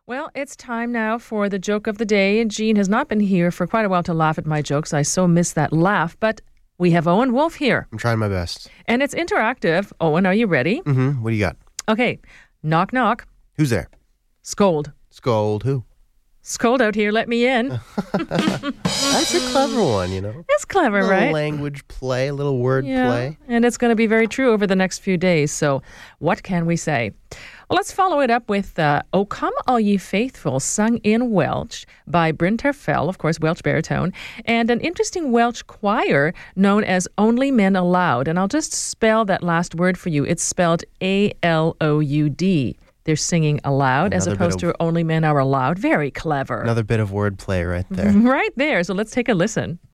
Well, it's time now for the joke of the day. Jean has not been here for quite a while to laugh at my jokes. I so miss that laugh. But we have Owen Wolf here. I'm trying my best. And it's interactive. Owen, are you ready? Mm-hmm. What do you got? Okay. Knock, knock. Who's there? Scold. Scold who? Scold out here. Let me in. That's a clever one, you know. It's clever, A little right? language play, a little word play. And it's going to be very true over the next few days. So what can we say? Well, let's follow it up with O Come All Ye Faithful, sung in Welsh by Bryn Terfel, of course, Welsh baritone, and an interesting Welsh choir known as Only Men Aloud. And I'll just spell that last word for you. It's spelled A-L-O-U-D. They're singing aloud as opposed to Only Men Are Allowed. Very clever. Another bit of word play right there. Right there. So let's take a listen.